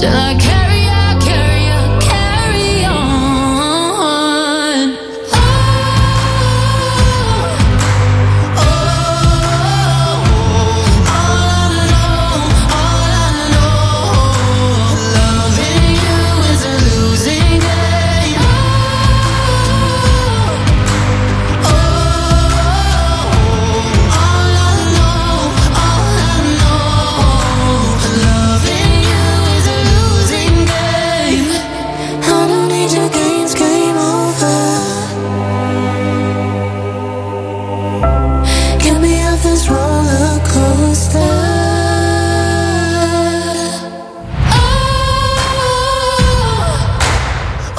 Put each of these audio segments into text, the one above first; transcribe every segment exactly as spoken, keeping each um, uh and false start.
Still I carry on, carry on, carry on. Oh, oh, all I know, all I know, loving you is a losing game. Oh, oh, all I know, all I know, loving you is a losing game. I don't need your games, game over. Get me off this roller coaster. Oh, oh,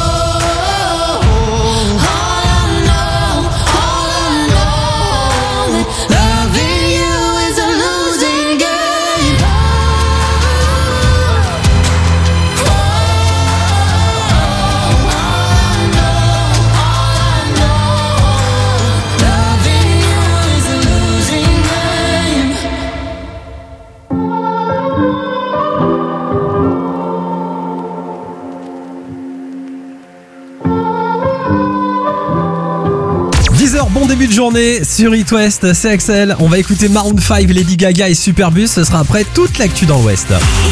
all I know, all I know, that loving you is a losing game. Oh, oh, all I know, all I know, loving you is a losing game. dix heures, bon début de journée sur It West, c'est Axel. On va écouter Maroon cinq, Lady Gaga et Superbus. Ce sera après toute l'actu dans l'Ouest.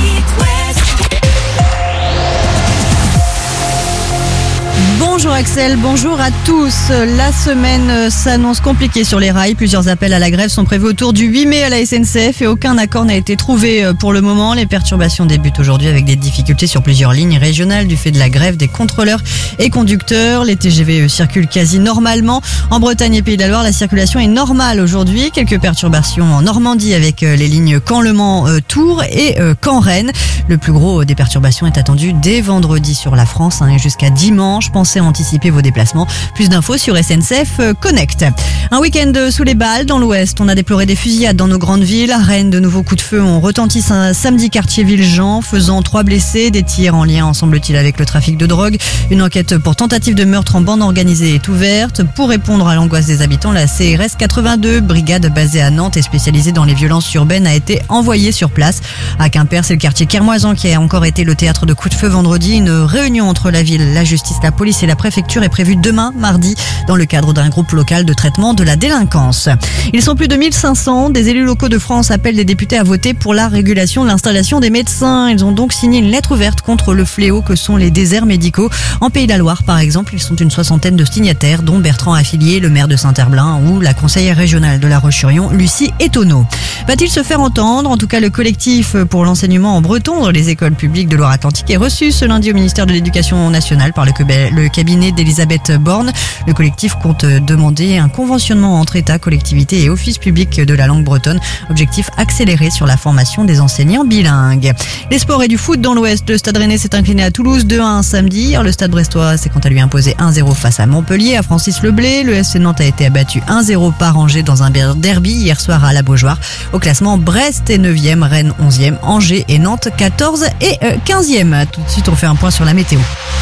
Bonjour Axel, bonjour à tous. La semaine s'annonce compliquée sur les rails. Plusieurs appels à la grève sont prévus autour du huit mai à la S N C F et aucun accord n'a été trouvé pour le moment. Les perturbations débutent aujourd'hui avec des difficultés sur plusieurs lignes régionales du fait de la grève des contrôleurs et conducteurs. Les T G V circulent quasi normalement. En Bretagne et Pays de la Loire, la circulation est normale aujourd'hui. Quelques perturbations en Normandie avec les lignes Caen-Le Mans-Tours et Caen-Rennes. Le plus gros des perturbations est attendu dès vendredi sur la France hein, et jusqu'à dimanche. Pensez à anticiper vos déplacements. Plus d'infos sur S N C F Connect. Un week-end sous les balles dans l'Ouest. On a déploré des fusillades dans nos grandes villes. À Rennes, de nouveaux coups de feu ont retenti un samedi quartier Villejean, faisant trois blessés. Des tirs en lien, semble-t-il, avec le trafic de drogue. Une enquête pour tentative de meurtre en bande organisée est ouverte. Pour répondre à l'angoisse des habitants, la C R S quatre-vingt-deux, brigade basée à Nantes et spécialisée dans les violences urbaines, a été envoyée sur place. À Quimper, c'est le quartier Kermoisan qui a encore été le théâtre de coups de feu vendredi. Une réunion entre la ville, la justice, la police et la préfecture est prévue demain, mardi, dans le cadre d'un groupe local de traitement de la délinquance. Ils sont plus de mille cinq cents. Des élus locaux de France appellent des députés à voter pour la régulation de l'installation des médecins. Ils ont donc signé une lettre ouverte contre le fléau que sont les déserts médicaux. En Pays de la Loire, par exemple, ils sont une soixantaine de signataires, dont Bertrand Affilié, le maire de Saint-Herblain, ou la conseillère régionale de La Roche-sur-Yon, Lucie Étonneau. Va-t-il se faire entendre? En tout cas, le collectif pour l'enseignement en breton dans les écoles publiques de Loire-Atlantique est reçu ce lundi au ministère de l'Éducation nationale par le cabinet d'Elisabeth Borne. Le collectif compte demander un conventionnement entre État, collectivités et office public de la langue bretonne. Objectif accéléré sur la formation des enseignants bilingues. Les sports et du foot dans l'Ouest. Le Stade Rennais s'est incliné à Toulouse deux à un samedi. Hier, le Stade Brestois s'est quant à lui imposé un zéro face à Montpellier, à Francis-Leblay. Le F C Nantes a été abattu un zéro par Angers dans un derby hier soir à la Beaujoire. Au classement, Brest est neuvième, Rennes onzième, Angers et Nantes quatorze et quinzième. Tout de suite, on fait un point sur la météo.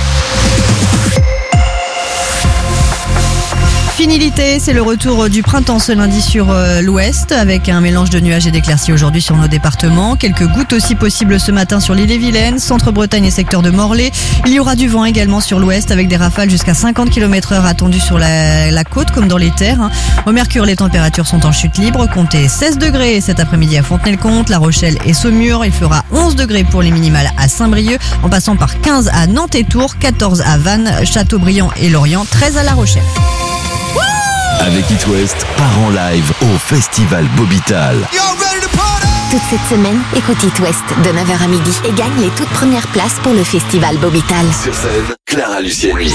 Fini l'été, c'est le retour du printemps ce lundi sur euh, l'ouest avec un mélange de nuages et d'éclaircies aujourd'hui sur nos départements. Quelques gouttes aussi possibles ce matin sur l'île-et-Vilaine, centre-Bretagne et secteur de Morlaix. Il y aura du vent également sur l'ouest avec des rafales jusqu'à cinquante kilomètres heure attendues sur la, la côte comme dans les terres. Hein. Au Mercure, les températures sont en chute libre. Comptez seize degrés cet après-midi à Fontenay-le-Comte, La Rochelle et Saumur. Il fera onze degrés pour les minimales à Saint-Brieuc, en passant par quinze à Nantes et Tours, quatorze à Vannes, Châteaubriand et Lorient, treize à La Rochelle. Avec It West, part en live au Festival Bobital. Toute cette semaine, écoute It West de neuf heures à midi et gagne les toutes premières places pour le Festival Bobital. Sur scène, Clara Luciani,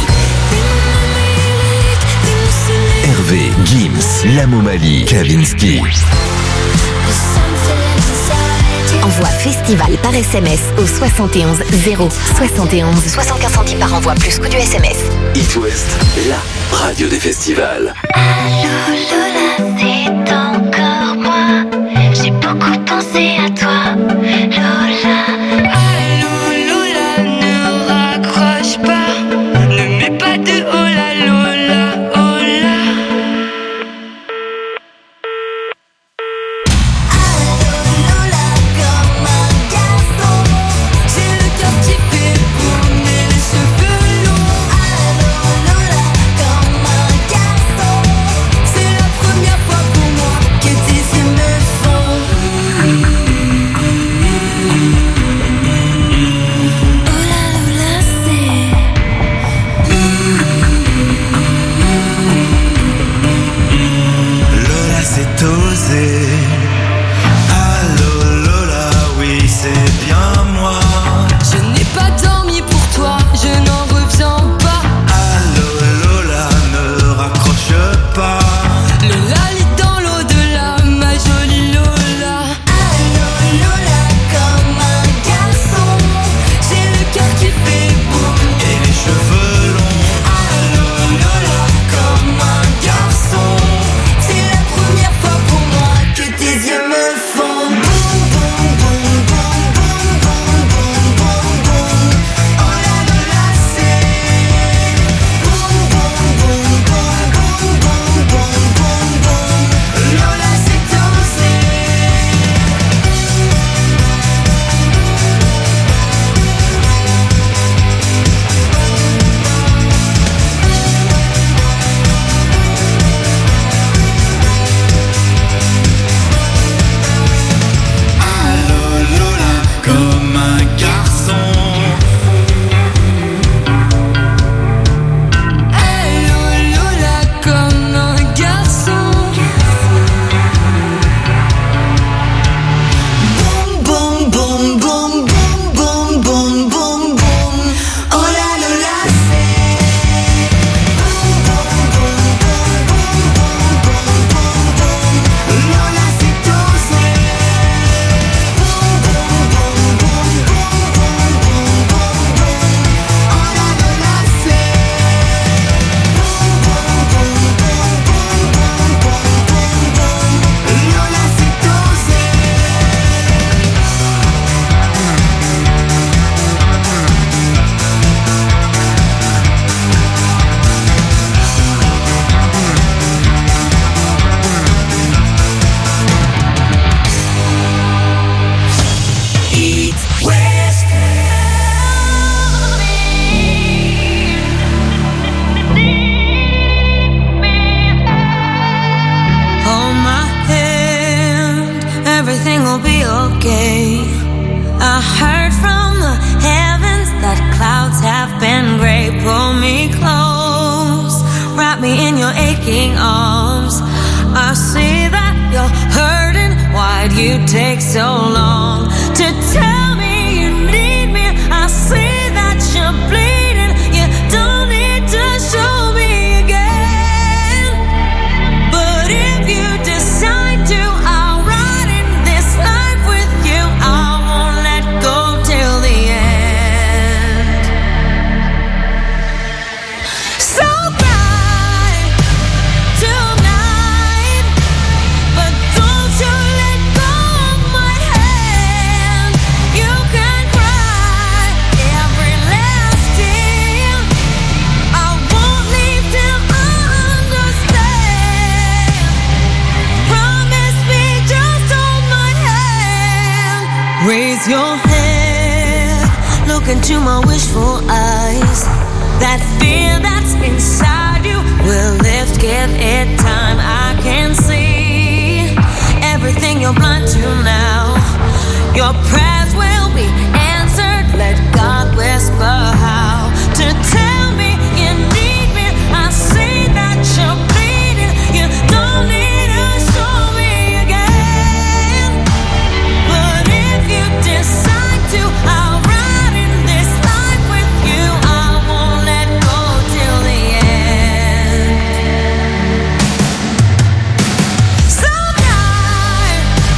Hervé, Gims, Lamomali, Kavinsky. Envoie Festival par S M S au soixante et onze zéro soixante et onze. soixante-quinze centimes par envoi plus coût du S M S. It West, la radio des festivals. Allô Lola, c'est encore moi. J'ai beaucoup pensé à toi, Lola. Allô Lola, ne raccroche pas. Ne mets pas de hola Lola, hola. Allô Lola, comme un garçon. J'ai le take so long to tell me you need me? I see that you're bleeding. You don't need to show me again. But if you decide to, I'll ride in this life with you. I won't let go till the end. So cry tonight, but don't you let go of my hand. You can cry every last tear. I won't leave till I understand. Promise me, just hold my hand. Raise your head, look into my wishful eyes. That fear that's inside you will lift, give it time. I can see everything you're blind to now. Your prayers will be answered. Let God whisper how to tell me you need me. I see that you're bleeding. You don't need to show me again. But if you decide to, I'll ride in this life with you. I won't let go till the end. So die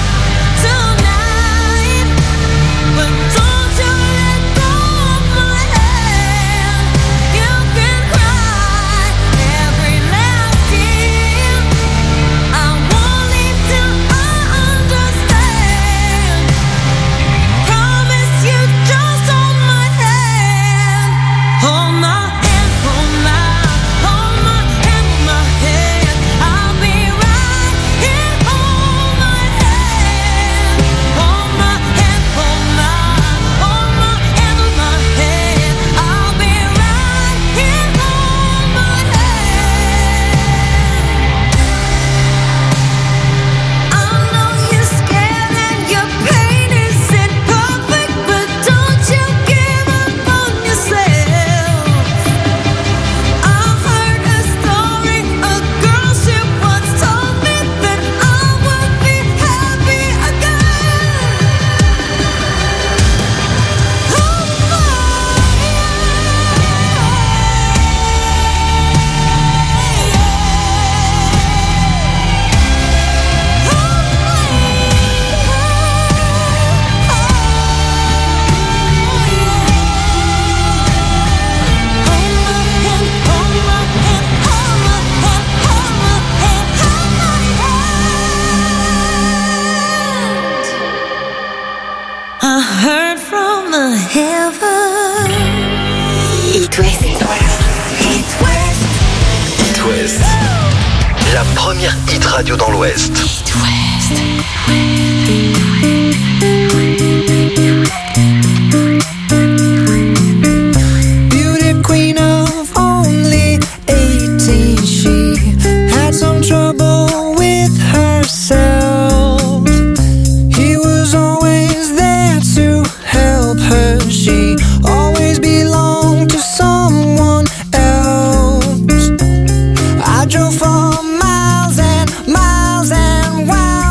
tonight, but don't you let go of my hand. You can cry every last tear. I won't leave till I understand. Promise you, just hold my hand. Hold my hand, hold my, hold my hand, hold my hand. I'll be right here. Hold my hand, hold my hand, hold my, hold my hand, hold my hand. I'll be right here. Hold my hand. I know you're scared and your pain isn't perfect, but don't you give up on yourself. I heard a story, a girl she once told me that I would be happy again. Hold my I heard from the heaven. It West. It West. La première hit radio dans l'Ouest. Beauty queen of only eighteen, she had some trouble with herself. He was always there to help her. She always belonged to someone else. I drove for miles and miles and miles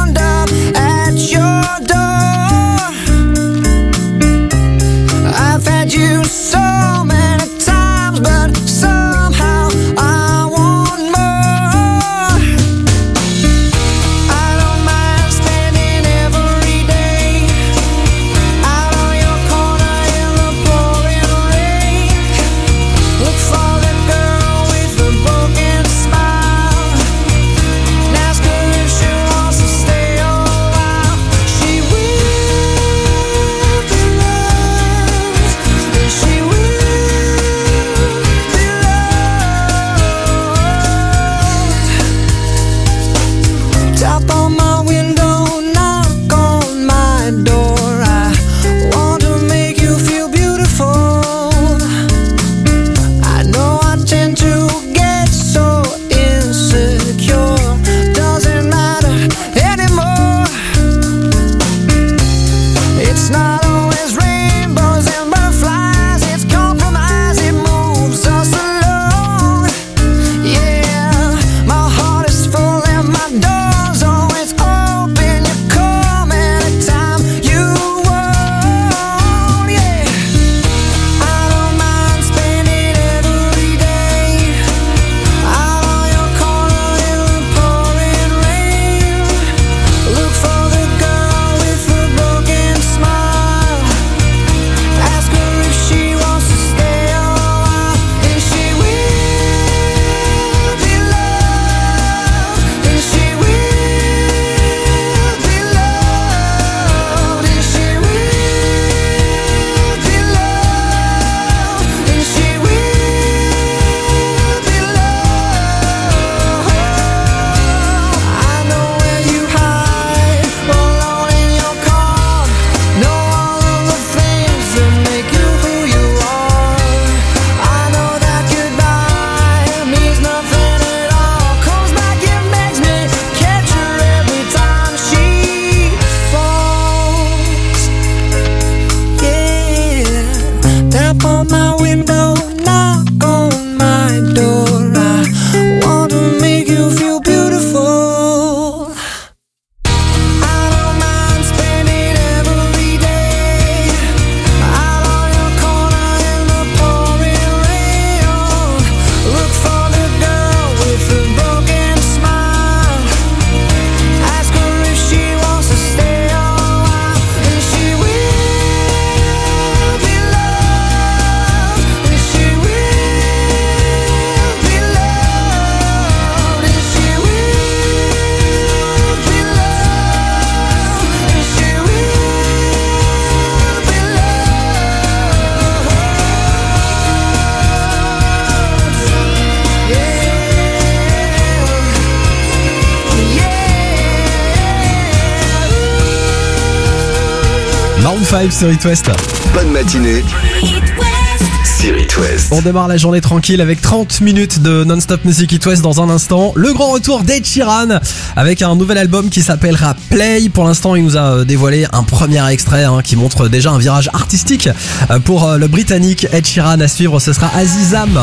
Maroon cinq sur It West. Bonne matinée sur It West. On démarre la journée tranquille avec trente minutes de non-stop music It West dans un instant. Le grand retour d'Ed Sheeran avec un nouvel album qui s'appellera Play. Pour l'instant, il nous a dévoilé un premier extrait hein, qui montre déjà un virage artistique pour le Britannique. Ed Sheeran à suivre, ce sera Azizam.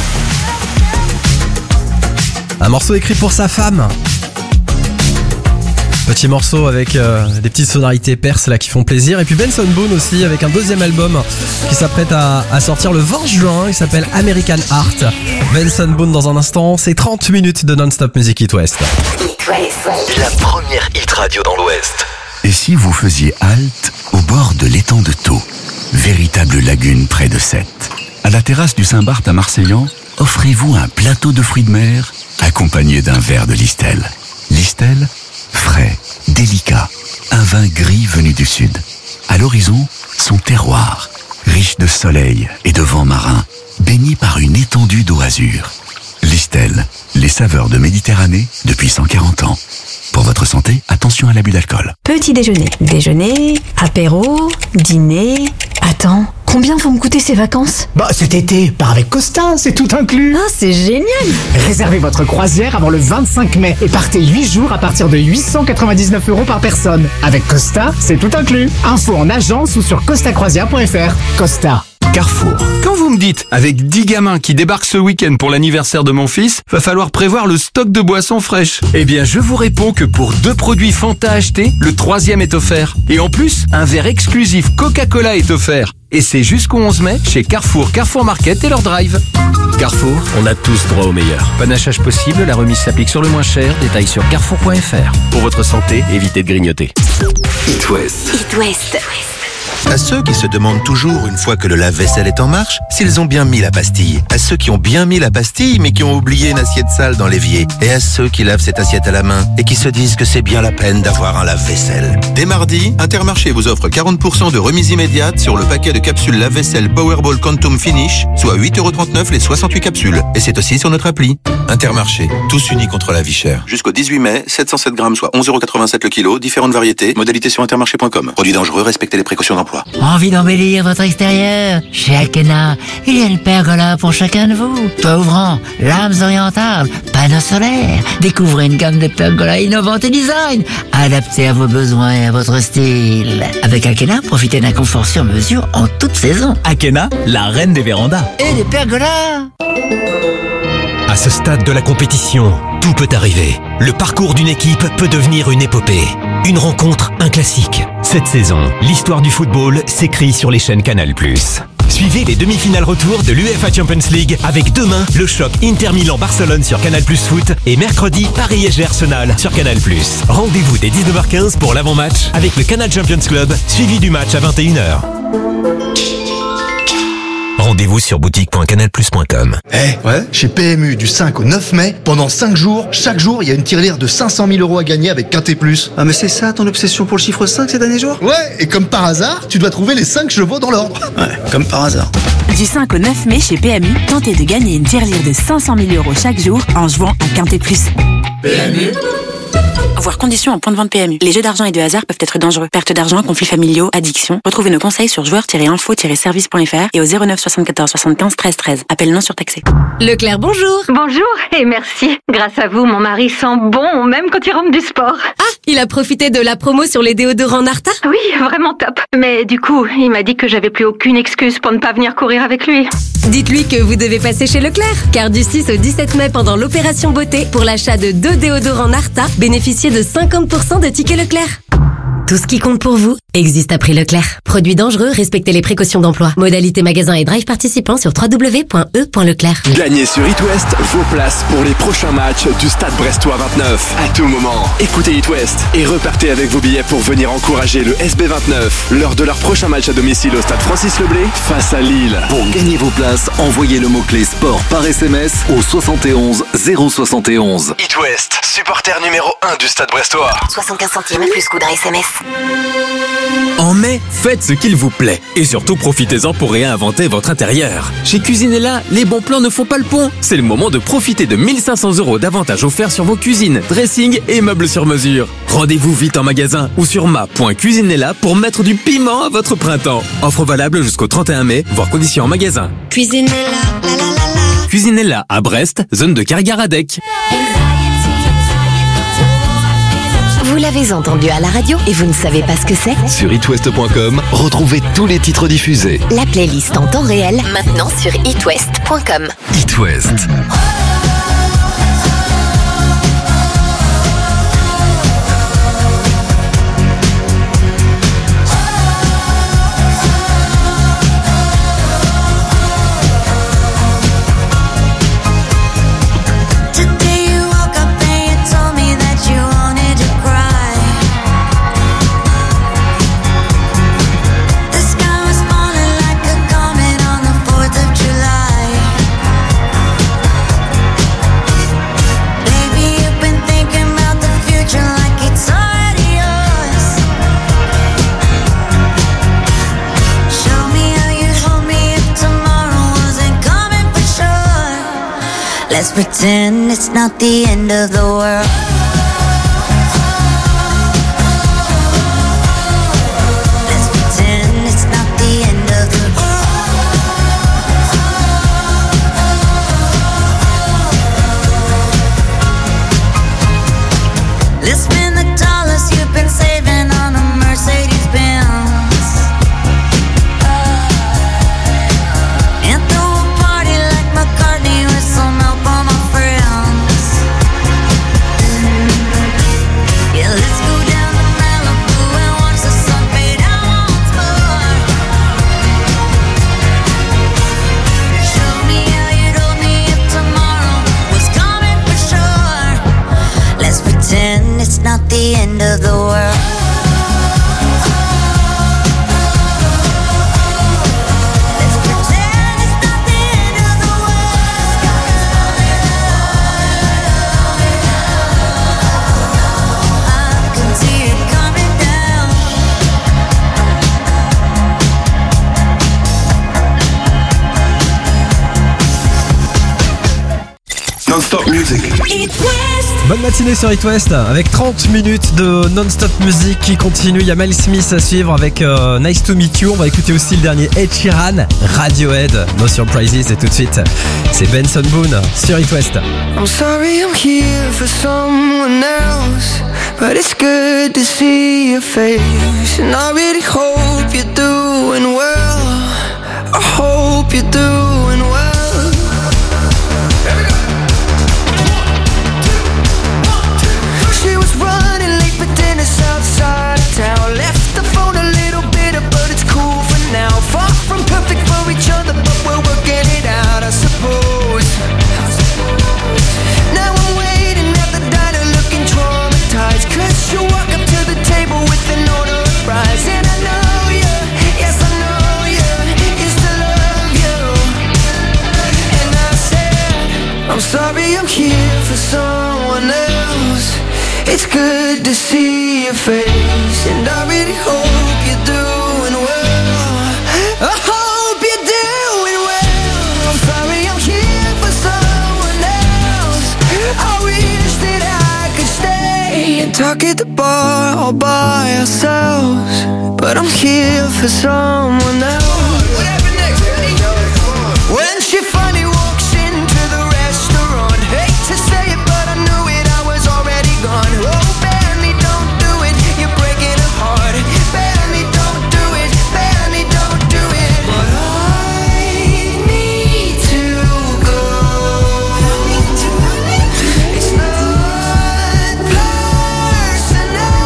Un morceau écrit pour sa femme. Petit morceau avec euh, des petites sonorités perses là qui font plaisir. Et puis Benson Boone aussi avec un deuxième album qui s'apprête à, à sortir le vingt juin. Il s'appelle American Art. Benson Boone dans un instant. C'est trente minutes de non-stop music It West. La première hit radio dans l'Ouest. Et si vous faisiez halte au bord de l'étang de Thau, véritable lagune près de Sète. À la terrasse du Saint-Barth à Marseillan, offrez-vous un plateau de fruits de mer accompagné d'un verre de Listel. Listel, frais, délicat, un vin gris venu du sud. À l'horizon, son terroir, riche de soleil et de vent marin, baigné par une étendue d'eau azur. Listel, les saveurs de Méditerranée depuis cent quarante ans. Pour votre santé, attention à l'abus d'alcool. Petit déjeuner, déjeuner, apéro, dîner... Attends, combien vont me coûter ces vacances? Bah cet été, part avec Costa, c'est tout inclus. Ah, c'est génial! Réservez votre croisière avant le vingt-cinq mai et partez huit jours à partir de huit cent quatre-vingt-dix-neuf euros par personne. Avec Costa, c'est tout inclus. Info en agence ou sur costa croisière point f r. Costa. Carrefour. Quand vous me dites, avec dix gamins qui débarquent ce week-end pour l'anniversaire de mon fils, va falloir prévoir le stock de boissons fraîches. Eh bien, je vous réponds que pour deux produits Fanta achetés, le troisième est offert. Et en plus, un verre exclusif Coca-Cola est offert. Et c'est jusqu'au onze mai chez Carrefour, Carrefour Market et leur drive. Carrefour, on a tous droit au meilleur. Panachage possible, la remise s'applique sur le moins cher. Détails sur carrefour point f r. Pour votre santé, évitez de grignoter. It West. It West. À ceux qui se demandent toujours, une fois que le lave-vaisselle est en marche, s'ils ont bien mis la pastille. À ceux qui ont bien mis la pastille, mais qui ont oublié une assiette sale dans l'évier. Et à ceux qui lavent cette assiette à la main et qui se disent que c'est bien la peine d'avoir un lave-vaisselle. Dès mardi, Intermarché vous offre quarante pour cent de remise immédiate sur le paquet de capsules lave-vaisselle Powerball Quantum Finish, soit huit euros trente-neuf les soixante-huit capsules. Et c'est aussi sur notre appli. Intermarché, tous unis contre la vie chère. Jusqu'au dix-huit mai, sept cent sept grammes, soit onze euros quatre-vingt-sept le kilo, différentes variétés, modalités sur intermarché point com. Produits dangereux, respectez les précautions d'emploi. Envie d'embellir votre extérieur? Chez Akena, il y a une pergola pour chacun de vous. Toit ouvrant, lames orientables, panneaux solaires. Découvrez une gamme de pergolas innovantes et design, adaptées à vos besoins et à votre style. Avec Akena, profitez d'un confort sur mesure en toute saison. Akena, la reine des vérandas. Et des pergolas. À ce stade de la compétition, tout peut arriver. Le parcours d'une équipe peut devenir une épopée. Une rencontre, un classique. Cette saison, l'histoire du football s'écrit sur les chaînes Canal plus. Suivez les demi-finales retour de l'UEFA Champions League avec demain le choc Inter Milan-Barcelone sur Canal plus Foot et mercredi Paris S G Arsenal sur Canal plus. Rendez-vous dès dix-neuf heures quinze pour l'avant-match avec le Canal Champions Club, suivi du match à vingt et une heures. Rendez-vous sur boutique point canal plus point com. Eh, hey, ouais, chez P M U du cinq au neuf mai, pendant cinq jours, chaque jour, il y a une tirelire de cinq cent mille euros à gagner avec Quintet Plus. Ah mais c'est ça ton obsession pour le chiffre cinq ces derniers jours? Ouais, et comme par hasard, tu dois trouver les cinq chevaux dans l'ordre. Ouais, comme par hasard. Du cinq au neuf mai chez P M U, tentez de gagner une tirelire de cinq cent mille euros chaque jour en jouant à Quintet Plus. P M U. Voir conditions en point de vente P M U. Les jeux d'argent et de hasard peuvent être dangereux. Perte d'argent, conflits familiaux, addiction. Retrouvez nos conseils sur joueurs tiret info tiret service point f r et au zéro neuf soixante-quatorze soixante-quinze treize treize. Appel non surtaxé. Leclerc, bonjour. Bonjour et merci. Grâce à vous, mon mari sent bon même quand il rentre du sport. Ah, il a profité de la promo sur les déodorants Narta? Oui, vraiment top. Mais du coup, il m'a dit que j'avais plus aucune excuse pour ne pas venir courir avec lui. Dites-lui que vous devez passer chez Leclerc, car du six au dix-sept mai pendant l'opération beauté, pour l'achat de deux déodorants Narta, bénéficiez de cinquante pour cent de tickets Leclerc. Tout ce qui compte pour vous existe à prix Leclerc. Produits dangereux, respectez les précautions d'emploi. Modalité magasin et drive participants sur w w w point e point leclerc. Gagnez sur It West vos places pour les prochains matchs du Stade Brestois vingt-neuf. À tout moment, écoutez It West et repartez avec vos billets pour venir encourager le S B vingt-neuf lors de leur prochain match à domicile au Stade Francis Leblé face à Lille. Pour gagner vos places, envoyez le mot-clé sport par S M S au soixante et onze zéro soixante et onze. It West, supporter numéro un. un du Stade Brestois. soixante-quinze centimes plus coût d'un S M S. En mai, faites ce qu'il vous plaît. Et surtout, profitez-en pour réinventer votre intérieur. Chez Cuisinella, les bons plans ne font pas le pont. C'est le moment de profiter de mille cinq cents euros d'avantages offerts sur vos cuisines, dressing et meubles sur mesure. Rendez-vous vite en magasin ou sur ma point cuisinella pour mettre du piment à votre printemps. Offre valable jusqu'au trente et un mai, voire conditions en magasin. Cuisinella, la la la la. Cuisinella à Brest, zone de Cargaradec. Vous l'avez entendu à la radio et vous ne savez pas ce que c'est? Sur itwest point com, retrouvez tous les titres diffusés. La playlist en temps réel, maintenant sur itwest point com. It West. Let's pretend it's not the end of the world. Let's pretend it's not the end of the world. Let's spend the dollars you've been saving on a Mercedes Benz. And throw a party like McCartney with some help on my friends. Yeah, let's go down to Malibu and watch the sun fade out once more. Show me how you'd hold me if tomorrow was coming for sure. Let's pretend it's not the end of the world. Non-stop music. Bonne matinée sur It West avec trente minutes de non-stop musique qui continue. Il y a Mel Smith à suivre avec euh, Nice to Meet You. On va écouter aussi le dernier Ed Sheeran, Radiohead, No Surprises. Et tout de suite, c'est Benson Boone sur It West. I'm sorry I'm here for someone else, but it's good to see your face. And I really hope you're doing well. I hope you're doing well. She was running late for dinner outside of town. Left the phone a little bitter, but it's cool for now. Far from perfect for each other, but we're working it out, I suppose. Now I'm waiting at the diner looking traumatized, cause you walk up to the table with an order of fries. And I know you, yes I know you, used to love you. And I said, I'm sorry I'm here for someone else. It's good to see your face, and I really hope you're doing well. I hope you're doing well. I'm sorry I'm here for someone else. I wish that I could stay and talk at the bar all by ourselves, but I'm here for someone else. When she finally walks into the restaurant, hate to say it, but I knew it, I was already gone. Oh, Benny, don't do it, you're breaking her heart. Benny, don't do it, Benny, don't do it. But I need to go. It's not personal.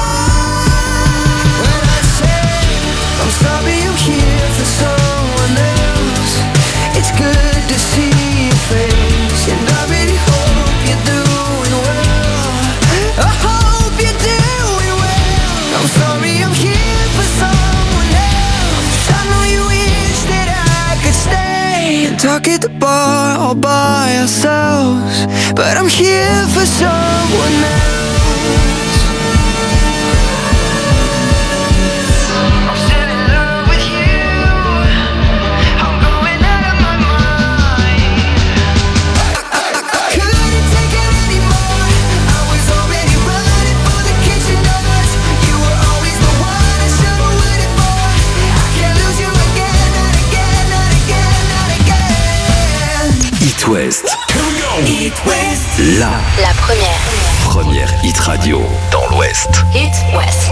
When I say I'm sorry I'm here for someone else, it's good to see your face, and I really hope you're doing well. I hope you're doing well. I'm sorry I'm here for someone else. I know you wish that I could stay and talk at the bar all by ourselves, but I'm here for someone else. West. It West. La, La première. première hit radio dans l'Ouest. It West.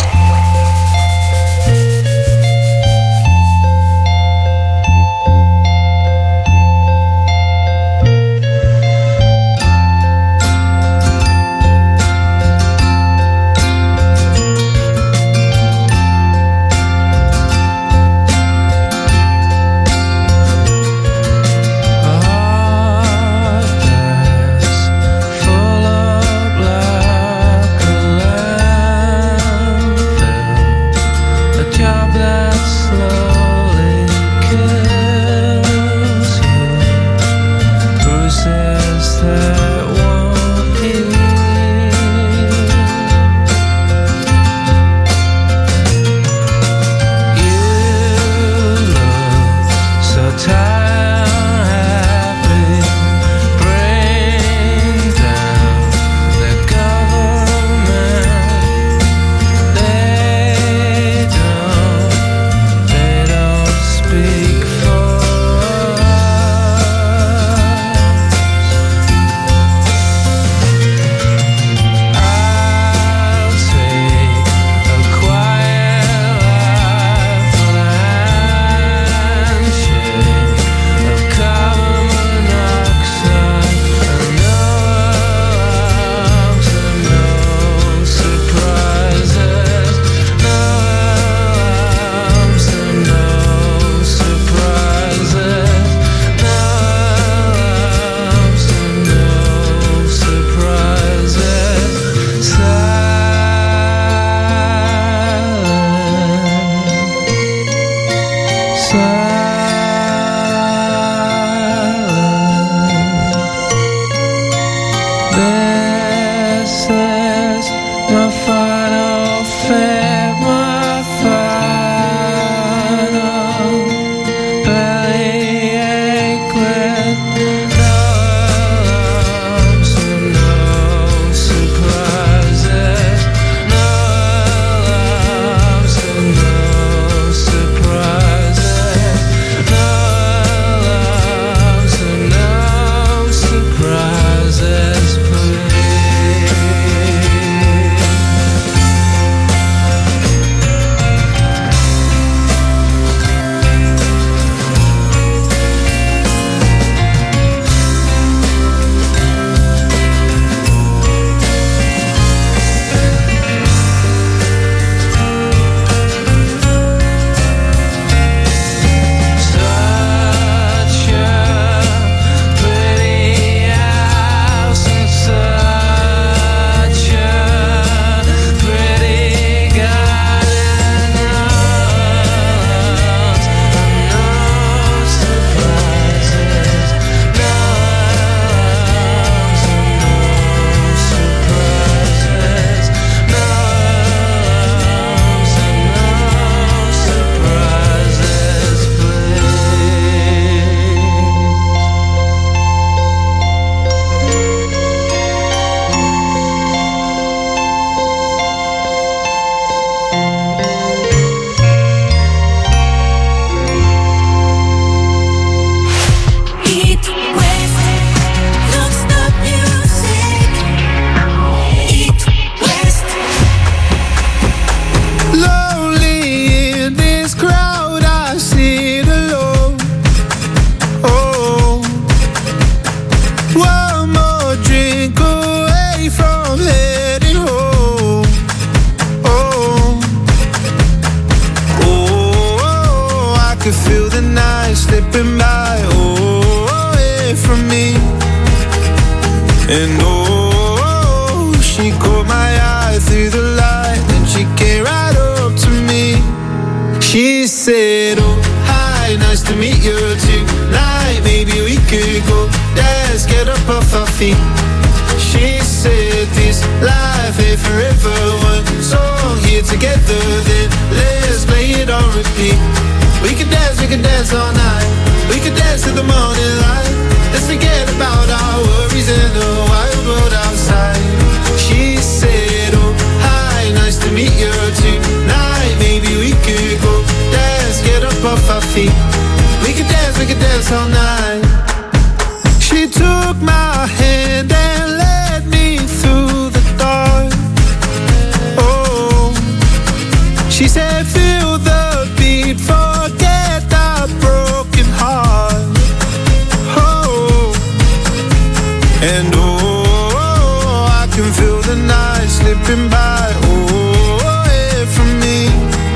And oh, she caught my eye through the light, and she came right up to me. She said, oh, hi, nice to meet you tonight. Maybe we could go, let's get up off our feet. She said, said this life ain't forever. One song here together, then let's play it on repeat. We could dance, we could dance all night. We could dance till the morning light. Let's forget about our worries in the wild world outside. She said, oh, hi, nice to meet you tonight. Maybe we could go dance, get up off our feet. We could dance, we could dance all night. She took my hand and led me through the dark. Oh, she said, feel the beat, forget the broken heart. Oh, and oh, I can feel the night slipping by. Oh, away from me.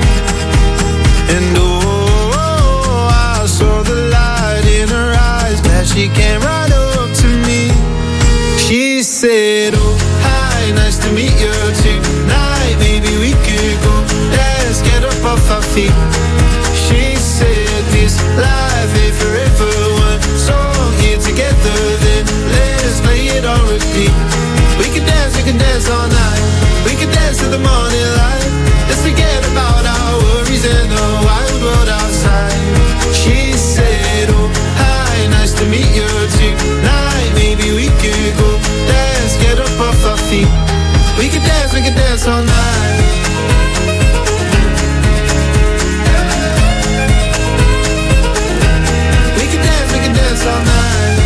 And oh, I saw the light in her eyes. Glad she came right up to me. She said, oh, hi, nice to meet you tonight. Maybe we could go dance, get up off our feet. She said this life ain't forever. One song here together, then let's play it on repeat. We can dance, we can dance all night. We can dance till the morning light. Let's forget about our worries in the wild world outside. She said, oh, hi, nice to meet you tonight. Maybe we could go dance, get up off our feet. We can dance, we can dance all night. We can dance, we can dance all night.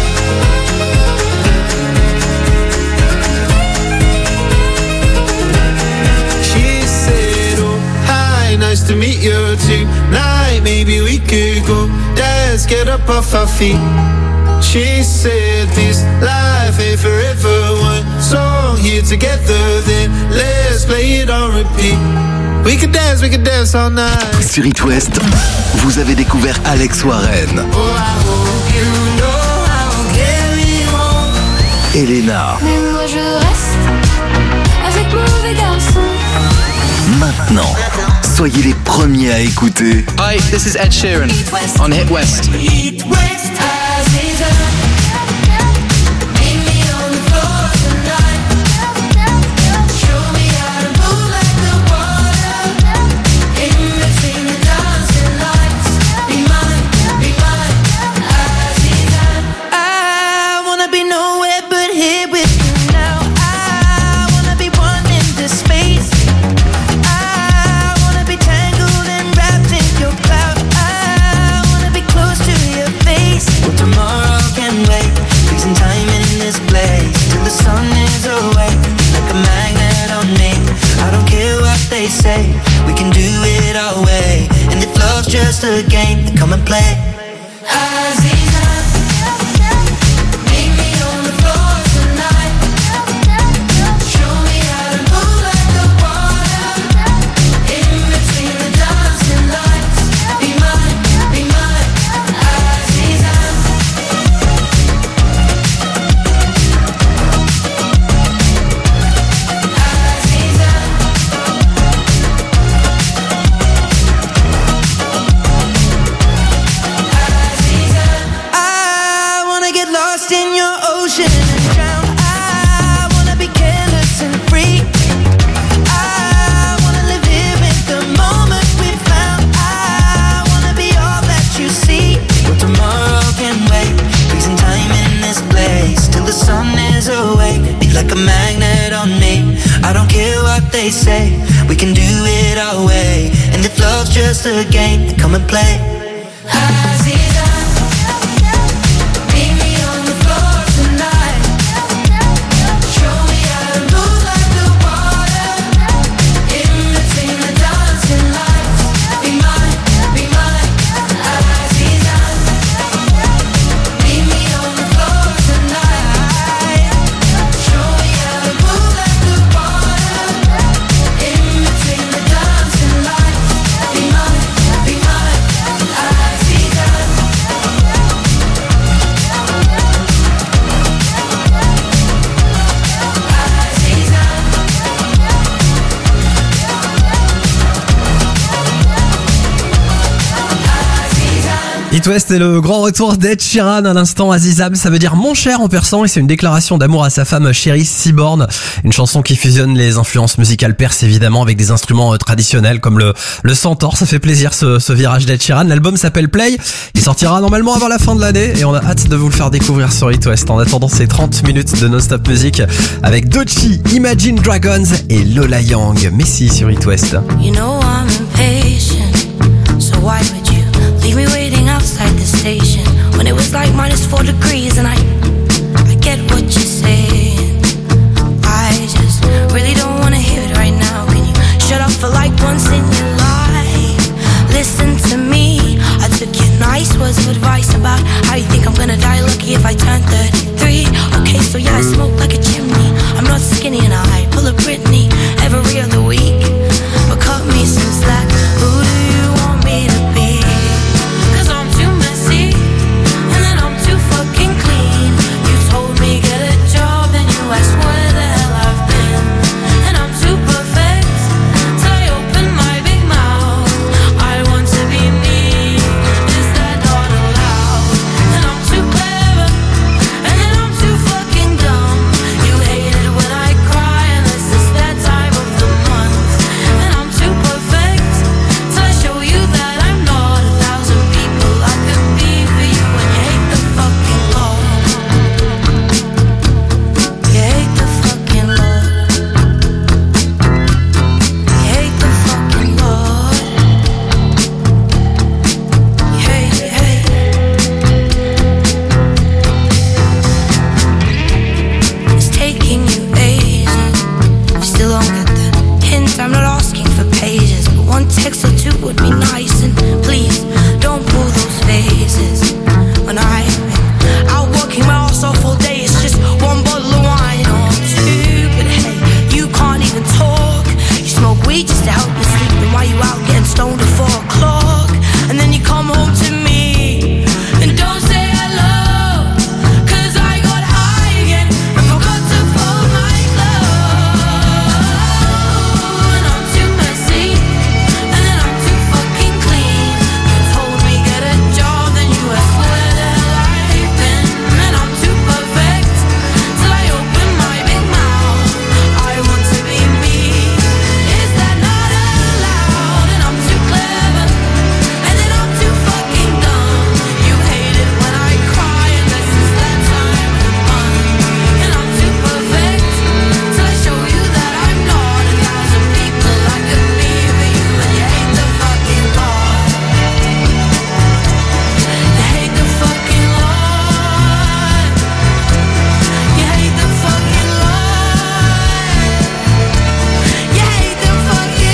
She said, oh, hi, nice to meet you tonight. Maybe we could go dance, get up off our feet. She said this life ain't forever. One song here together, then let's play it on repeat. We can dance, we can dance all night. Sur It West, vous avez découvert Alex Warren. Oh, I hope you know I'll carry on. Elena. Mais moi je reste avec mauvais garçon. Maintenant, soyez les premiers à écouter. Hi, this is Ed Sheeran on Hit West. It West Aziza. Meet me on the floor tonight. Show me how to move like the water. In between the dancing lights. Be mine, be mine, Aziza. I wanna be nowhere but here with you now. I wanna be one in this space. I wanna be tangled and wrapped in your cloud. I wanna be close to your face. Well, tomorrow can wait. Freezing time in this place till the sun is away. Like a magnet on me. I don't care what they say. We can do it our way. And if love's just a game, then come and play. Aziza. Meet me on the floor tonight. Show me how to move like the water. In between the dancing lights. Be mine, be mine, Aziza. I wanna get lost in your ocean and drown. I wanna be careless and free. I wanna live here in the moment we found. I wanna be all that you see. Well, tomorrow can wait. Freezing time in this place till the sun is awake. Be like a magnet on me. I don't care what they say. We can do it our way. And if love's just a game, then come and play. Aziza. Meet me on the floor tonight. Show me how to move like the water. In between the dancing lights. Be mine, be mine, Aziza. Meet me on the floor tonight. Show me how to move like the water. In between the dancing lights. Be mine, be mine, It West est le grand retour d'Ed Sheeran à l'instant. Azizam, ça veut dire mon cher en persan et c'est une déclaration d'amour à sa femme chérie Seaborn. Une chanson qui fusionne les influences musicales perses évidemment avec des instruments traditionnels comme le, le centaure. Ça fait plaisir ce, ce virage d'Ed Sheeran. L'album s'appelle Play. Il sortira normalement avant la fin de l'année et on a hâte de vous le faire découvrir sur It West. En attendant ces trente minutes de non-stop music avec Doechii, Imagine Dragons et Lola Young. Messi sur It West. You know I'm impatient, so why would you leave me waiting outside the station when it was like minus four degrees and I, I get what you're saying. I just really don't wanna hear it right now. Can you shut up for like once in your life? Listen to me. I took your nice words of advice about how you think I'm gonna die lucky if I turn thirty-three. Okay, so yeah, I smoke like a chimney. I'm not skinny and I pull a Britney every other week. But cut me some slack. Who do you want me to be? Cause I'm too messy and then I'm too fucking clean. You told me get a job and you asked where the hell I've been. And I'm too perfect till I open my big mouth. I want to be me, is that not allowed? And I'm too clever and then I'm too fucking dumb. You hate it when I cry unless it's that time of the month. And I'm too perfect till I show you that I'm not a thousand people I could be for you. And you hate the fucking law. You hate the fucking law. You hate the fucking law. You hate, you hate. It's taking you ages. You still don't get the hint. I'm not asking for pages, but one text or two would be nice. And please don't pull those faces. When I've been out working my ass off all day, it's just one bottle of wine or two. But hey, you can't even talk. You smoke weed just to help you sleep. And while you out getting stoned at four o'clock, and then you come home to me and don't say hello. Cause I got high again and forgot to fold my clothes. And I'm too messy and then I'm too fucking clean. You told me get a job, then you asked where the hell I've been. And I'm too perfect till I open my big mouth. I want to be me, is that not allowed? And I'm too clever and then I'm too fucking dumb. You hate it when I cry unless it's that time of the month. And I'm too perfect till I show you that I'm not a thousand people I could be for you. And you hate the fucking law. You hate the fucking law. You hate the fucking law. You hate the fucking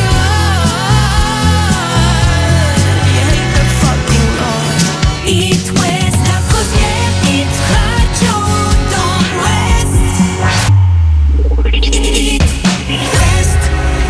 law. You hate the fucking law. It West, la première hit radio dans l'Ouest. It West.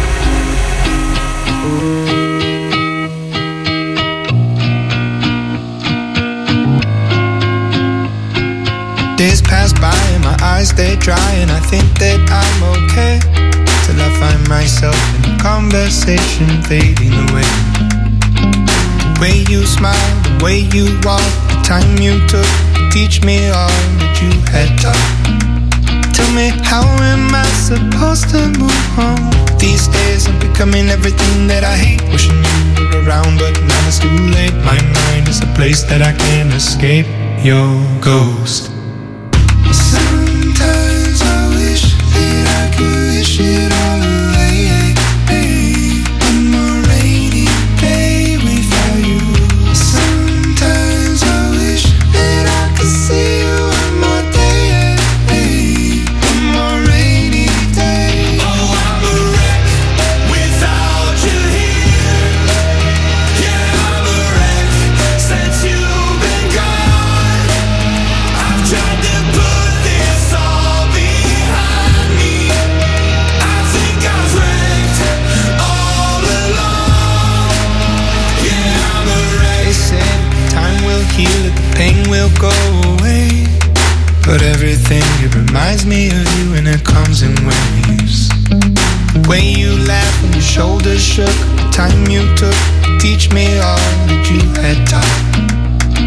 Days pass by and my eyes stay dry and I think that I'm okay till I find myself in a conversation fading away. The way you smile, the way you walk, the time you took to teach me all that you had taught. Tell me, how am I supposed to move on? These days I'm becoming everything that I hate. Wishing you were around but now it's too late. My mind is a place that I can't escape your ghost. Sometimes I wish that I could wish it all away. One more rainy day without you. Sometimes I wish that I could see you one more day. One more rainy day. Oh, I'm a wreck without you here. Yeah, I'm a wreck since you've been gone. I've tried to put this all behind me. I think I was wrecked all along. Yeah, I'm a wreck. They said time will heal it, the pain will go away. But everything, it reminds me of you and it comes in waves. The way you laughed when your shoulders shook, the time you took to teach me all that you had taught.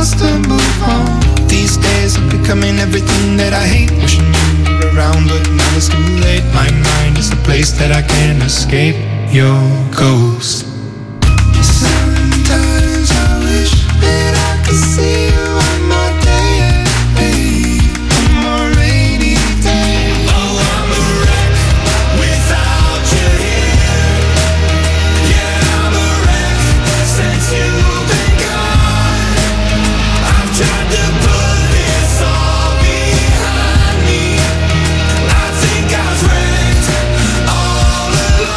else to move on. These days I'm becoming everything that I hate. Wishing you were around, but now it's too late. My mind is a place that I can't escape. Your ghost. Sometimes I wish that I could see you on my day, on my rainy day. Oh, I'm a wreck without you here. Yeah, I'm a wreck since you've been gone. I've tried to put this all behind me. I think I was wrecked all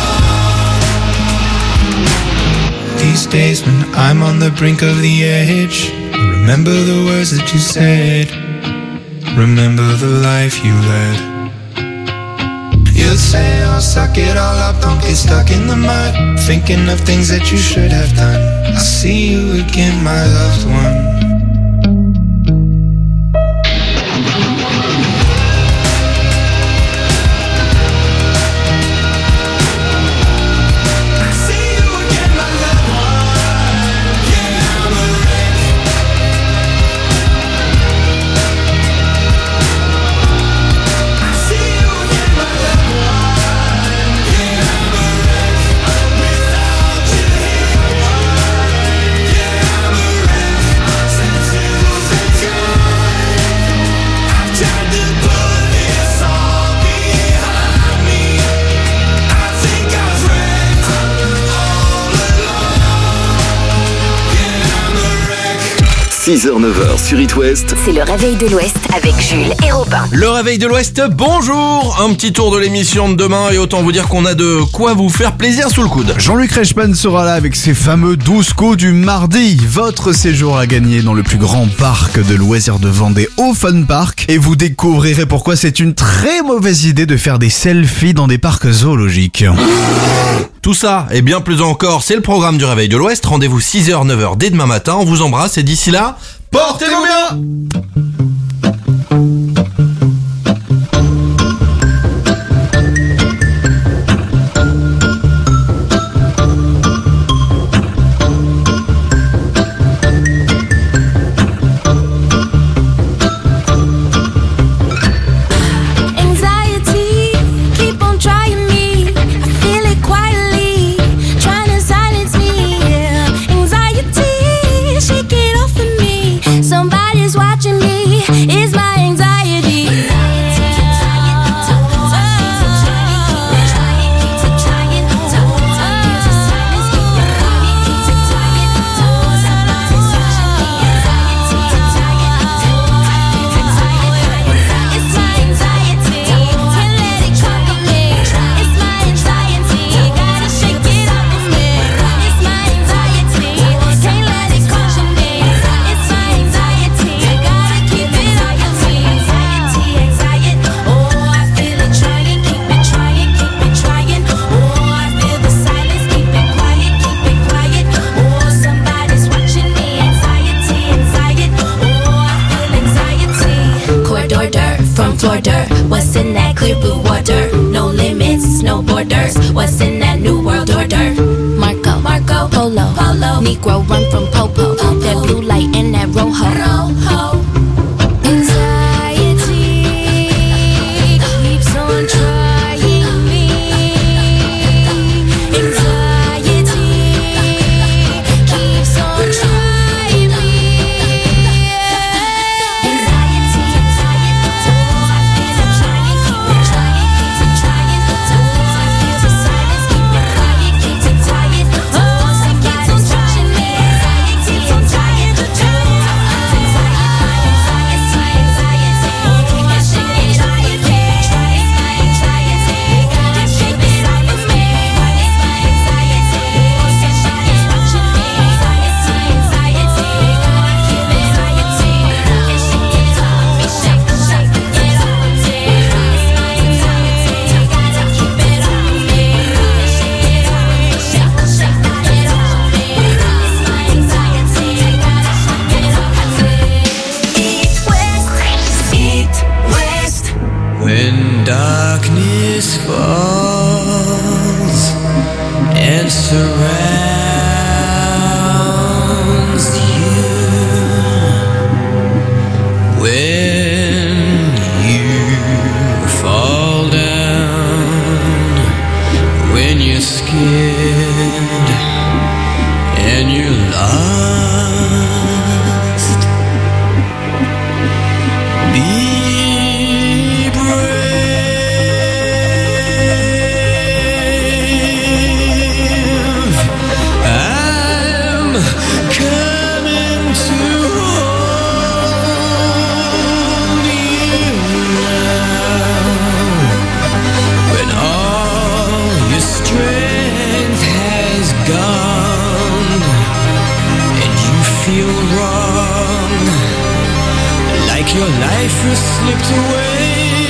along. These days when I'm on the brink of the edge, I remember the words that you said. Remember the life you led. You'd say, oh, suck it all up, don't get stuck in the mud. Thinking of things that you should have done. I'll see you again, my loved one. six heures neuf heures sur It West. C'est le réveil de l'Ouest avec Jules et Robin. Le réveil de l'Ouest, bonjour. Un petit tour de l'émission de demain et autant vous dire qu'on a de quoi vous faire plaisir sous le coude. Jean-Luc Reichmann sera là avec ses fameux douze coups du mardi. Votre séjour à gagner dans le plus grand parc de loisirs de Vendée, au Fun Park. Et vous découvrirez pourquoi c'est une très mauvaise idée de faire des selfies dans des parcs zoologiques. Tout ça et bien plus encore, c'est le programme du réveil de l'Ouest. Rendez-vous six heures neuf heures dès demain matin. On vous embrasse et d'ici là, portez-vous bien. What's in that clear blue water? No limits, no borders. What's in that new world order? Marco, Marco, Polo, Polo. Negro run from Popo. Popo. That blue light in that rojo. Rojo. Anxiety keeps on trying me. Anxiety keeps on trying me. Anxiety, anxiety. Oh, feel wrong, like your life has slipped away.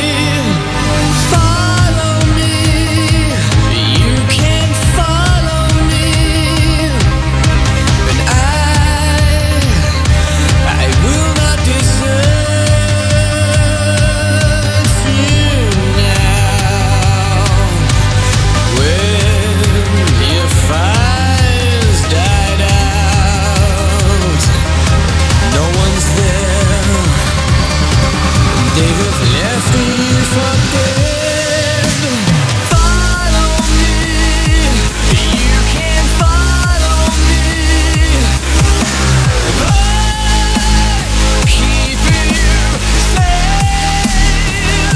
Follow me, you can follow me, and I, I will not desert you now. When your fire's died out, no one's there. They have left you for dead. Follow me, you can follow me. I'm keeping you safe.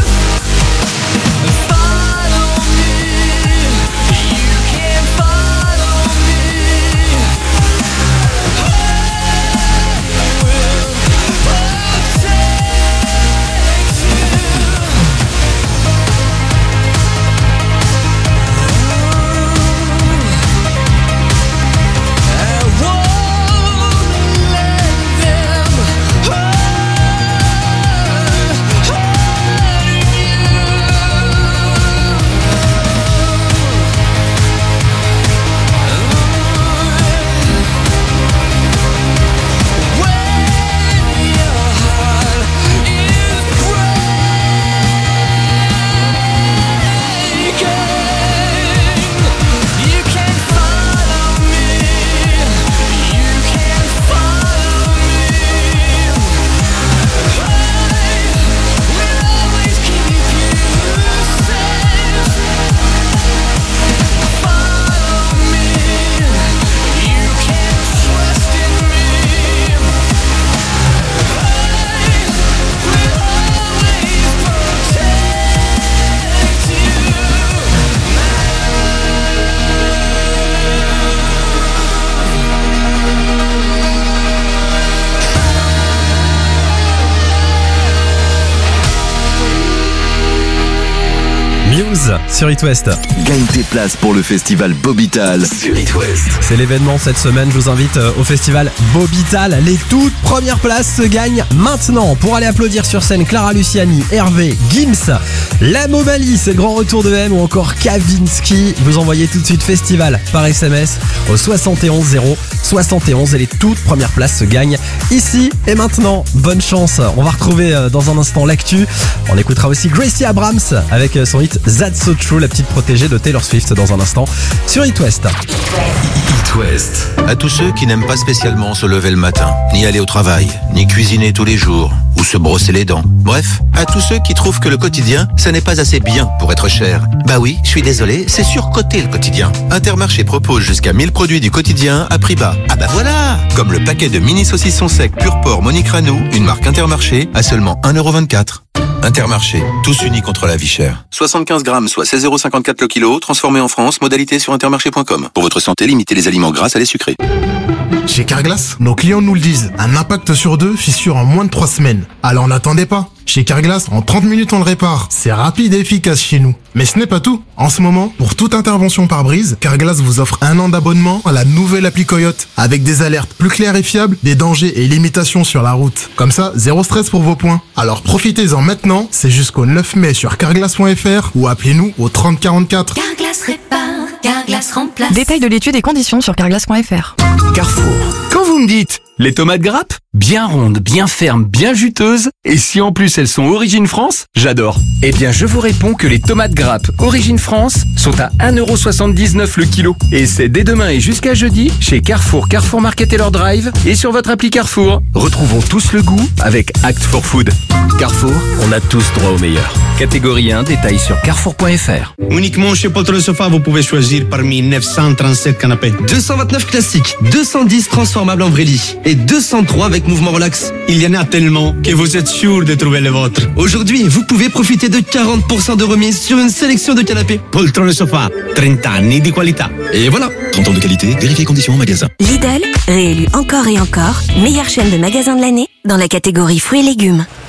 Follow me, you can follow me. I will protect Muse sur It West. Gagne tes places pour le festival Bobital sur It West. C'est l'événement cette semaine, je vous invite au festival Bobital. Les toutes premières places se gagnent maintenant. Pour aller applaudir sur scène Clara Luciani, Hervé, Gims, La Mobalie, c'est le grand retour de M ou encore Kavinsky. Vous envoyez tout de suite festival par S M S au soixante et onze zéro soixante et onze et les toutes premières places se gagnent ici et maintenant. Bonne chance. On va retrouver dans un instant l'actu. On écoutera aussi Gracie Abrams avec son hit That's So True, la petite protégée de Taylor Swift dans un instant sur It West. It West. À tous ceux qui n'aiment pas spécialement se lever le matin, ni aller au travail, ni cuisiner tous les jours, ou se brosser les dents. Bref, à tous ceux qui trouvent que le quotidien, ça n'est pas assez bien pour être cher. Bah oui, je suis désolé, c'est surcoté le quotidien. Intermarché propose jusqu'à mille produits du quotidien à prix bas. Ah bah voilà! Comme le paquet de mini saucissons secs pur porc Monique Ranou, une marque Intermarché, à seulement un euro vingt-quatre. Intermarché, tous unis contre la vie chère. soixante-quinze grammes, soit seize euros cinquante-quatre le kilo, transformé en France, modalité sur intermarché point com. Pour votre santé, limitez les aliments gras à les sucrés. Chez Carglass, nos clients nous le disent, un impact sur deux, fissure en moins de trois semaines. Alors n'attendez pas. Chez Carglass, en trente minutes on le répare. C'est rapide et efficace chez nous. Mais ce n'est pas tout. En ce moment, pour toute intervention par brise, Carglass vous offre un an d'abonnement à la nouvelle appli Coyote, avec des alertes plus claires et fiables, des dangers et limitations sur la route. Comme ça, zéro stress pour vos points. Alors profitez-en maintenant, c'est jusqu'au neuf mai sur carglass point f r ou appelez-nous au trente quarante-quatre. Carglass répare, Carglass remplace. Détail de l'étude et conditions sur carglass point f r. Carrefour. Quand vous me dites les tomates grappes, bien rondes, bien fermes, bien juteuses, et si en plus elles sont origine France, j'adore. Eh bien je vous réponds que les tomates grappes origine France sont à un euro soixante-dix-neuf le kilo. Et c'est dès demain et jusqu'à jeudi chez Carrefour, Carrefour Market et leur drive et sur votre appli Carrefour. Retrouvons tous le goût avec Act for Food. Carrefour, on a tous droit au meilleur. Catégorie un, détail sur carrefour point f r. Uniquement chez Poltron Sofa, vous pouvez choisir parmi neuf cent trente-sept canapés. deux cent vingt-neuf classiques, deux cent dix transformables en vrai lit et deux cent trois avec mouvement relax. Il y en a tellement que vous êtes sûr de trouver le vôtre. Aujourd'hui, vous pouvez profiter de quarante pour cent de remise sur une sélection de canapés. Poltron Sofa, trente anni di qualità. Et voilà, trente ans de qualité, vérifiez conditions en magasin. Lidl, réélu encore et encore, meilleure chaîne de magasins de l'année dans la catégorie fruits et légumes. Allô ?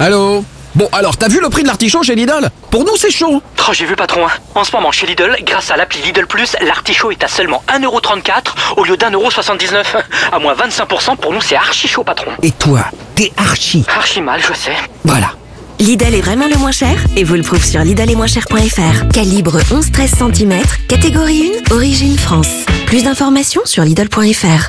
Bon, alors, t'as vu le prix de l'artichaut chez Lidl? Pour nous, c'est chaud. Oh, j'ai vu patron. En ce moment, chez Lidl, grâce à l'appli Lidl Plus, l'artichaut est à seulement un euro trente-quatre au lieu d'un euro soixante-dix-neuf. À moins vingt-cinq pour cent, pour nous, c'est archi chaud, patron. Et toi, t'es archi. Archi mal, je sais. Voilà. Lidl est vraiment le moins cher et vous le prouve sur Lidl est moins cher point f r. Calibre onze treize centimètres, catégorie un, origine France. Plus d'informations sur Lidl point f r.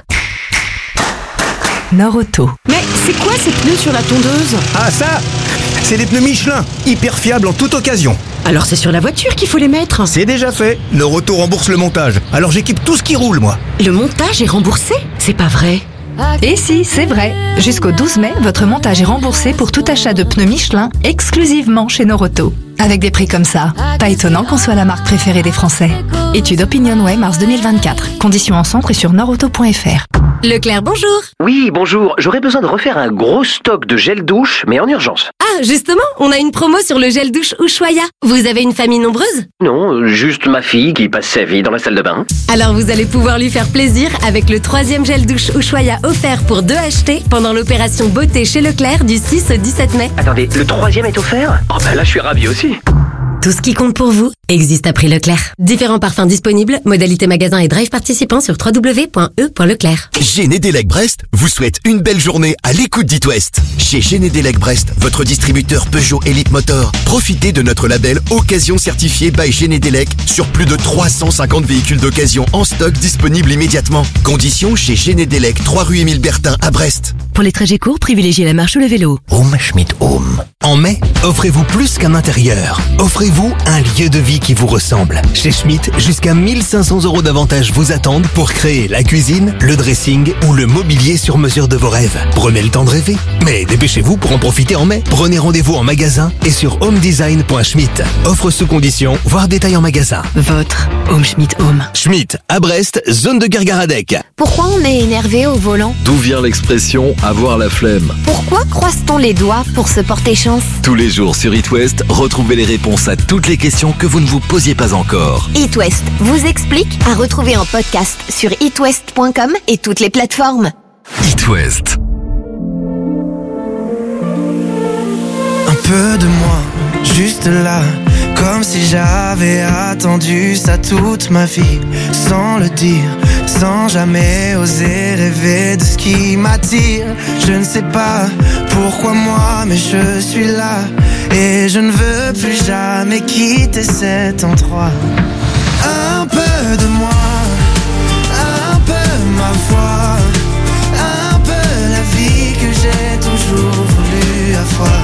Nord-Auto. Mais c'est quoi ces pneus sur la tondeuse? Ah ça, c'est des pneus Michelin, hyper fiables en toute occasion. Alors c'est sur la voiture qu'il faut les mettre. C'est déjà fait. Nord-Auto rembourse le montage. Alors j'équipe tout ce qui roule, moi. Le montage est remboursé? C'est pas vrai. Et si, c'est vrai. Jusqu'au douze mai, votre montage est remboursé pour tout achat de pneus Michelin exclusivement chez Nord-Auto. Avec des prix comme ça, pas étonnant qu'on soit la marque préférée des Français. Étude OpinionWay mars deux mille vingt-quatre. Conditions en centre et sur nordauto point f r. Leclerc, bonjour. Oui, bonjour. J'aurais besoin de refaire un gros stock de gel douche, mais en urgence. Ah, justement, on a une promo sur le gel douche Ushuaïa. Vous avez une famille nombreuse? Non, juste ma fille qui passe sa vie dans la salle de bain. Alors vous allez pouvoir lui faire plaisir avec le troisième gel douche Ushuaïa offert pour deux achetés pendant l'opération beauté chez Leclerc du six au dix-sept mai. Attendez, le troisième est offert? Oh ben là, je suis ravi aussi. Tout ce qui compte pour vous existe à prix Leclerc. Différents parfums disponibles, modalité magasin et drive participants sur w w w point e point leclerc. Genedelec Brest vous souhaite une belle journée à l'écoute d'It West. Chez Genedelec Brest, votre distributeur Peugeot Elite Motor, profitez de notre label Occasion certifié by Genedelec sur plus de trois cent cinquante véhicules d'occasion en stock disponibles immédiatement. Conditions chez Genedelec, trois rue Émile Bertin à Brest. Pour les trajets courts, privilégiez la marche ou le vélo. Home Schmidt Home. En mai, offrez-vous plus qu'un intérieur. Offrez-vous un lieu de vie qui vous ressemble. Chez Schmidt, jusqu'à mille cinq cents euros d'avantages vous attendent pour créer la cuisine, le dressing ou le mobilier sur mesure de vos rêves. Prenez le temps de rêver. Mais dépêchez-vous pour en profiter en mai. Prenez rendez-vous en magasin et sur homedesign point schmidt. Offre sous condition, voire détail en magasin. Votre Home Schmidt Home. Schmidt, à Brest, zone de Gargaradec. Pourquoi on est énervé au volant? D'où vient l'expression avoir la flemme? Pourquoi croise-t-on les doigts pour se porter chance? Tous les jours sur It West, retrouvez les réponses à toutes les questions que vous ne vous posiez pas encore. It West vous explique à retrouver en podcast sur it west point com et toutes les plateformes. It West. Un peu de moi, juste là, comme si j'avais attendu ça toute ma vie, sans le dire, sans jamais oser rêver de ce qui m'attire. Je ne sais pas pourquoi moi, mais je suis là, et je ne veux plus jamais quitter cet endroit. Un peu de moi, un peu ma foi, un peu la vie que j'ai toujours voulu avoir.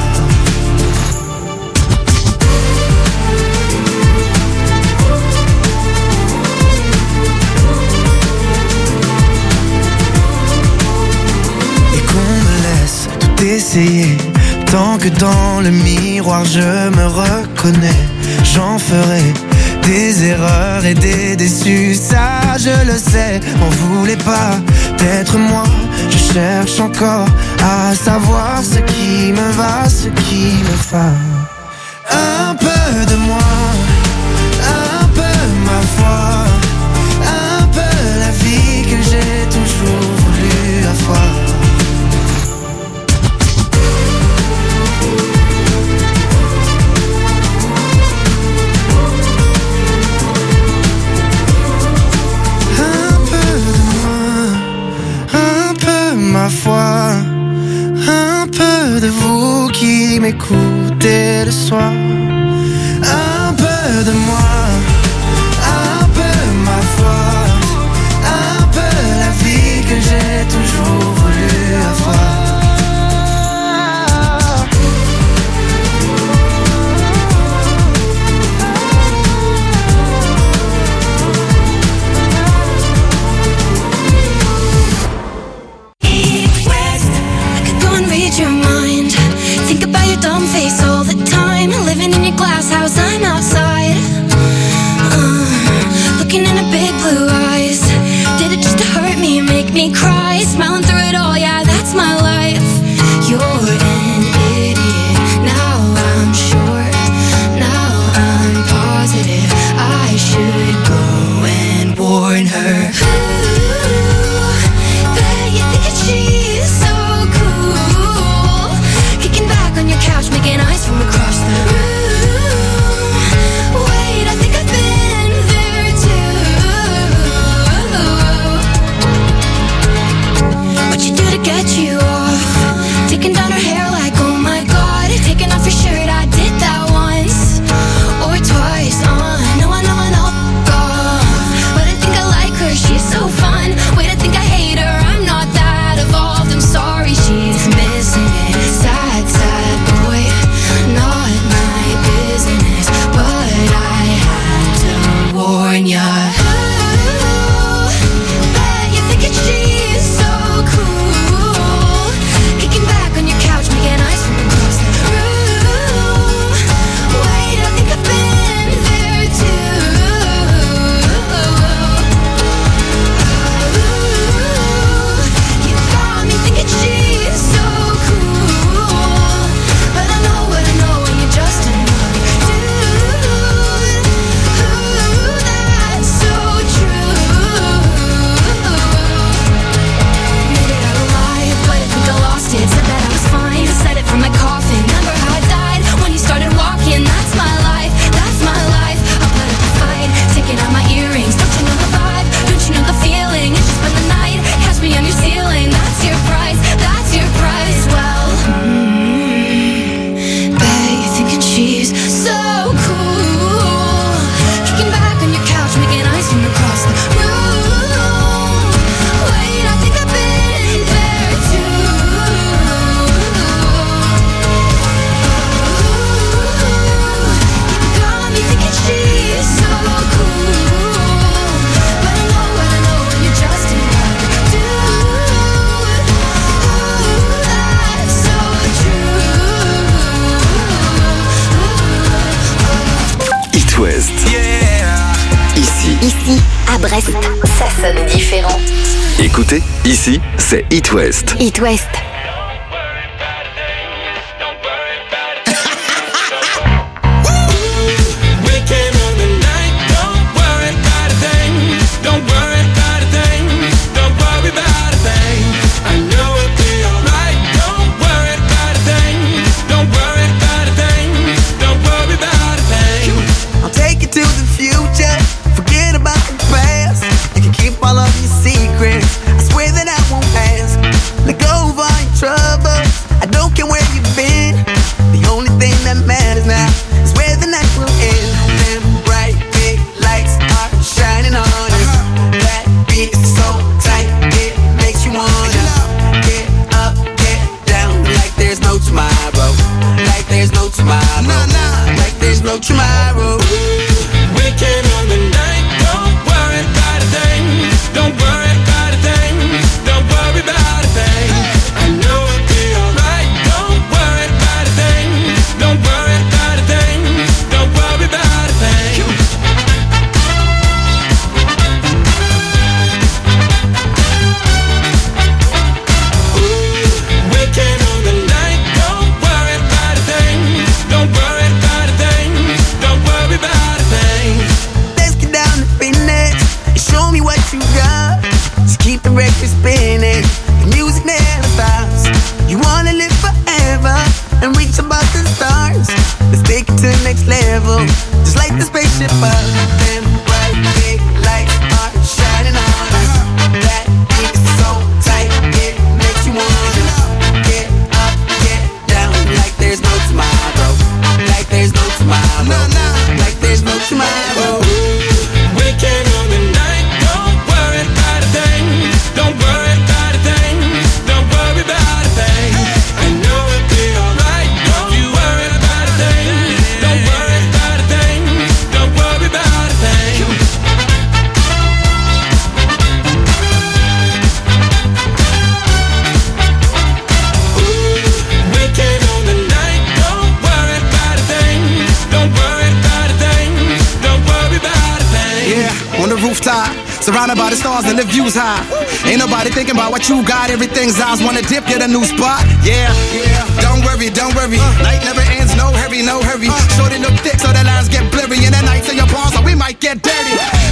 Essayer, tant que dans le miroir je me reconnais, j'en ferai des erreurs et des déçus, ça je le sais. M'en voulez pas d'être moi, je cherche encore à savoir ce qui me va, ce qui me va. Un peu de moi, un peu ma foi, un peu la vie que j'ai toujours voulu avoir. Ma foi, un peu de vous qui m'écoutez le soir, un peu de moi, un peu ma foi, un peu la vie que j'ai toujours voulu avoir. Your mind, think about your dumb face all the time, living in your glass Brest, ça sonne différent. Écoutez, ici, c'est It West. It West. Tomorrow, we came on the night. Don't worry about a thing. Don't worry about a thing. Don't worry about a thing. I know it'll be alright. Don't worry about a thing. Don't worry about a thing. Don't worry about a thing. We came on the night. Don't worry about a thing. Don't worry about a thing. Don't worry about a thing. Let's get down to business and show me what you got. Just keep the record spinning. The music never stops. You wanna live forever and reach above the stars. Let's take it to the next level. Just like the spaceship up. Them bright big lights are shining on us. That beat is so tight, it makes you wanna get up, get down like there's no tomorrow. Like there's no tomorrow. No, no. Like there's no tomorrow. We came on the night. Don't worry about a thing. Don't worry about a thing. Don't worry about a thing. I know it'll be alright. Don't you worry about a thing. Don't worry about a thing. Don't worry about a thing. We came on the night. Don't worry about a thing. Don't worry about a thing. Don't worry about a thing. Yeah, on the rooftop, surrounded by the stars and the views high. Ain't nobody thinking about what you got. Everything's eyes wanna dip, get a new spot. Yeah, yeah. Don't worry, don't worry. Night never ends, no hurry, no hurry. Short and look thick so the lines get blurry. In the nights in your palms, so we might get dirty.